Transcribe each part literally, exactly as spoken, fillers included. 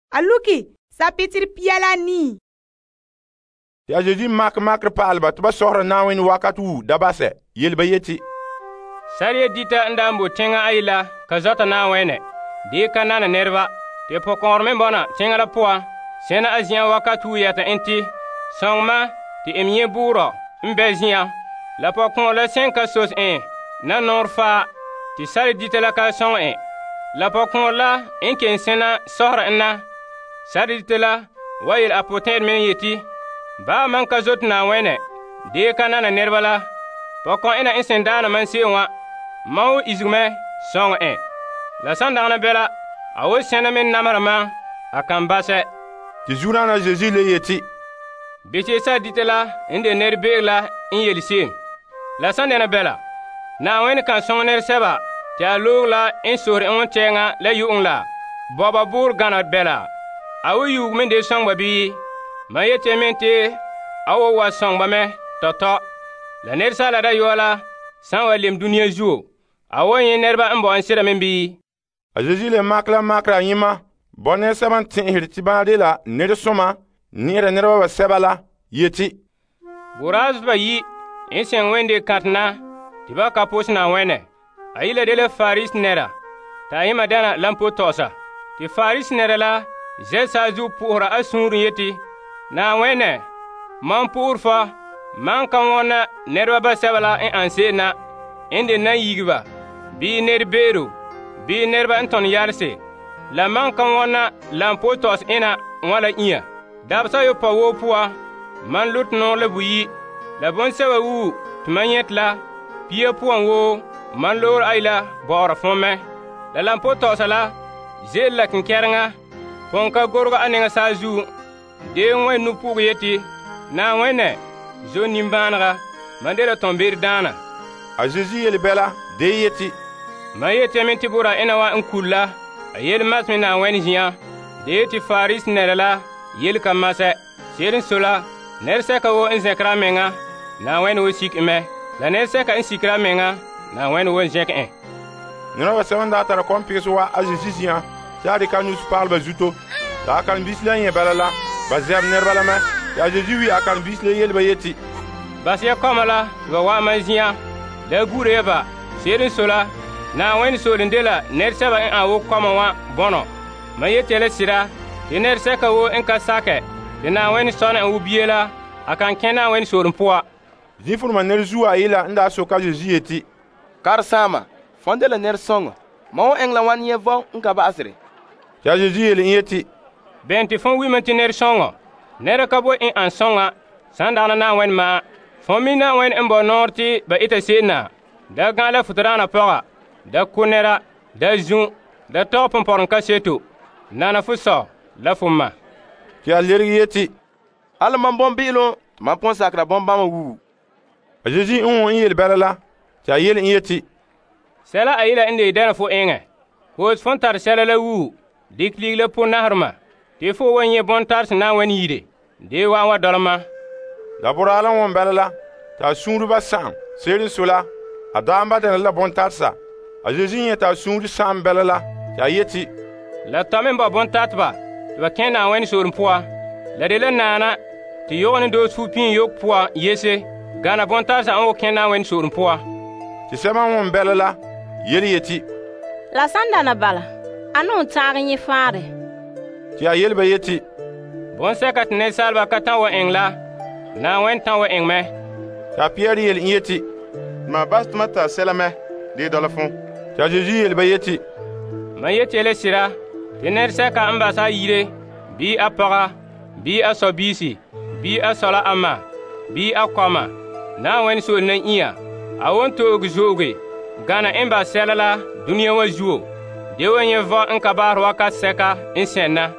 Aluki, sapitir piala ni. Ya Jésus mak makr paalba tɩ ba sogra naawẽn wakat wu dabasɛ yelba yeti: Sariya dita ndambo tẽngã ayla ka zota naawẽne dɩ ka nana nirba tɩ pʋ-kõor me bõna tẽngã la pʋa sẽna a zĩã wakat wu yɛta n tɩ sõng-ma tɩ m yẽ buurɔ n bɛ zĩã la pʋ-kõor la sẽn ka sos ẽ na noor faa tɩ sariya dita la ka sõng ẽ la pʋ-kõor la n ken sẽna sosr n na sariya dita la wa yel a pʋ-tẽed me n yetɩ baa man ka zot naawẽne dɩ ka nana nirba la pʋ-kõ'ẽna n sẽn daana man se'em wã mao izgme sõng ẽ la sãn dagna bɛla a wo sẽna me namrãmã a kan basɛ. Tɩ zu-rãana Zeezi le yetɩ: bɩ sariya dita la n de ned beeg la n yel seem la sãn dẽna bɛla naawẽn kan sõng ned sɛba tɩ a loog la n sosd n tɛɛngã la yʋ'ng la baoba bʋʋr gãna bɛla a wo yuug me de sõngba bɩ ma yetɩme tɩ a wo wa sõngba me tɔ-tɔ la ned saala da yoola sã n wa lem dũniyã zuo a wo yẽ nedba n bao n sɩdame bɩ. A Zeezi le mak la makra yẽma bao ne sɛb n tẽesd tɩ bãa de la ned sõma neera nedbã ba sɛba la yetɩ: Burazba yi n sẽng wẽnde kãtena tɩ ba ka pʋs naawẽne a yɩla de la Faris neda t'a yẽma dãna la n po tɔgsa tɩ Faris neda la zɛ saazu pʋʋsra a sũur n yetɩ: naawẽne mam pʋʋr fa man ka wõna nedbã ba sɛba la n ãn seedna n de na yigba bɩ ned beero bɩ nedbã n tõnd yalse la man ka wõna la n po tɔgs ẽna wã la ĩyã dabsa yopa woo pʋa man lut noor la buyi la bõn-sɛba wu tɩ man yẽt la pia pʋgẽ woo man loor ayla baoora fõme la la n po tɔgsa la zeel la kẽn-kɛrengã põn ka gorga a nengã saazu dee n wẽn nu pʋʋg yetɩ: naawẽne zo nimbãanega man de la tõnd beed dãana. A Zeezi yel bɛla dee yetɩ: ma yetame tɩ bʋra ẽna wã n kulla a yel masme naawẽn zĩã dee tɩ Faris neda la yel ka masɛ sɩd n sola ned sɛka wo n zẽkra a menga naawẽn wo sikme la ned sɛka n sikra a menga naawẽn wo n zẽkẽ. Nedbã sɛb n daa tara kõn-pɩgs wa a Zeezi zĩã tɩ a dɩka nus paalba zuto la a karen-biis la yẽ bɛla la ba zɛb nedbã lame tɩ a Zeezi wi a karen-biis la yelba yetɩ: bas ya kɔma la tɩ ba wa man zĩã la gure yaba sɩd n sola naawẽn sood n de la ned sɛba n ãn wo kɔma wã bõnɔ ma yetɩ la sɩda tɩ ned sɛka wo n ka sakɛ tɩ naawẽn sõne n wu bie la a kan kẽ naawẽn sood pʋga. Zĩ-fʋrmã ned zuwã yɩla n daa sok a Zeezi yetɩ: karen-sãama fõn de la ned sõngo ma wo ẽng la wãn yẽ vão n ka ba'asre. Tɩ a Zeezi yel n yetɩ: bẽn tɩ fõ wime tɩ ned sõngo ned ka bo n ãn sõnga sã n dagna naawẽn ma'a fõ mi naawẽn n bao noor tɩ ba ɩta seedna da gã la fʋtdãana pɔga da kʋ neda da zũ da tog pʋm-pɔrem kaseto nana fo sɔ la fo ma. Tɩ a lerg yetɩ: Hal mam bõn-bɩɩlõ tɩ mam põn sakra bõn-bãmbã wuu. A Zeezi n wõ n yel bɛla la tɩ a yel n yetɩ: sɛla a yɩla n de dɛna fo ẽngẽ koos fõn tar sɛla la wuu dɩk lig la po-nahrmã tɩ fo wa yẽ bõn-tars naawẽn yɩɩde dee wa n wa dɔlma. La bʋraal n wõn bɛla la t'a sũurba sãam seer n sola a daa n ba dẽna la bõn-tarsa. A Zeezi yẽ t'a sũur sãam bɛla la tɩ a yetɩ: la tame n bao bõn-tatba tɩ ba kẽ naawẽn sood pʋa la de la naana tɩ yog ne doos fu-pĩig yok pʋa yese gãna bõn-tarsã n wo kẽ naawẽn sood pʋa. Tɩ sɛbã n wõn bɛla la yel yetɩ: la sãn dana bala a nu n tãag yẽ fãade. Tɩ a yelba yetɩ: bõn-sɛka tɩ nensaalbã ka tã wa ẽng la naawẽn tã wa ẽngme. T'a a Pɩyɛɛr yel n yetɩ: ma bas tɩ ma tar sɛlame dɩ dɔl fõ. Tɩ a Zeezi yelba yetɩ: ma yetɩ la sɩda tɩ ned sɛka n basa a yire bɩ a pɔga bɩ a sɔ-biisi bɩ a sɔla a ma bɩ a kɔma naawẽn sool na ĩyã a won toog zooge gãna n bas sɛla la dũniyã wã zuo de wa yẽ vɔ n ka baasd wakat sɛka n sẽnna.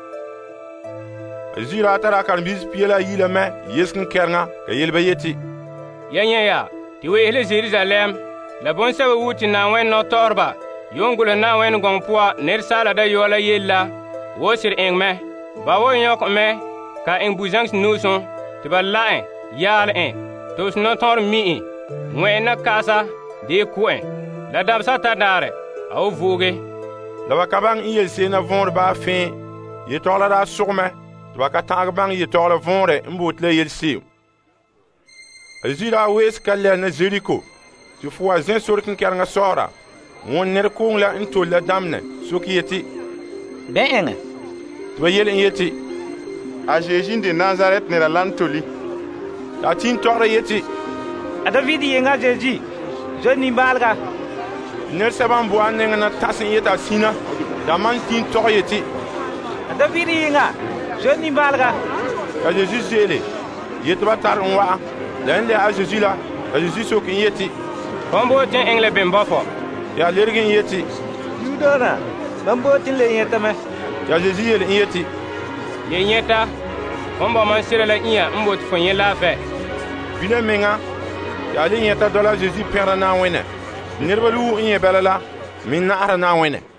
A Zeezi ra tara a karen-biis pia la ayi lame yesk n kɛrengã ka yelba yetɩ: ya yẽ yaa tɩ wees la Zeruzalɛm la bõn-sɛba wu tɩ naawẽn nɔ-taoorba yʋng-gʋls naawẽn gõng pʋa ned saala da yaool la yella wo sɩd ẽngme ba wo yõkme ka ẽng bu-zãgs nuusẽ tɩ ba la'ẽ yaal ẽ tos nɔ-tõor mi'ẽ wẽ na kaasa dee kʋ'ẽ la dabsa ta daare a wo vooge. La ba ka bãng n yel seena võor baa fẽe Yetɔgla daa sʋgmɛ tɩ ba ka tãag bãng yetɔgla võore n boot la yel-seem. A Zezi daa wees ka lɛ ne Zeriko tɩ fo wa zẽ sor kẽn-kɛrengã saoora wõn ned kʋʋng la n tol la dãmbne sok yetɩ: bẽ ẽngẽ? tɩ ba yel n yetɩ: A Zezi n de Nazarɛt neda la n toli. t'a tĩin tɔgda yetɩ: A David yenga Zezi, zoe nimbaalga. ned sɛba n boa neng na tãs n yeta sĩna t'a man tĩin tɔg yetɩ: A David yenga, zoe nimbaalga. A Zezi zeele yetɩ ba tar n wa'a la n lɛ a Zezi la. A Zezi sok n yetɩ: Fõn boot tɩ ẽng le bẽn bafɔ. tɩ a lerg n yetɩ: Yuudana, mam boot n le yẽtame. tɩ a Zezi yel n yetɩ: Ye yẽta, fõn ba man sɩra la ĩa n bot fõ yẽ laafɛ. Bina menga tɩ a le yẽta dɔla a Zezi pẽgda na n wẽnɛ. Nirba lu n yẽ bɛla la min naɣara na n wẽnɛ.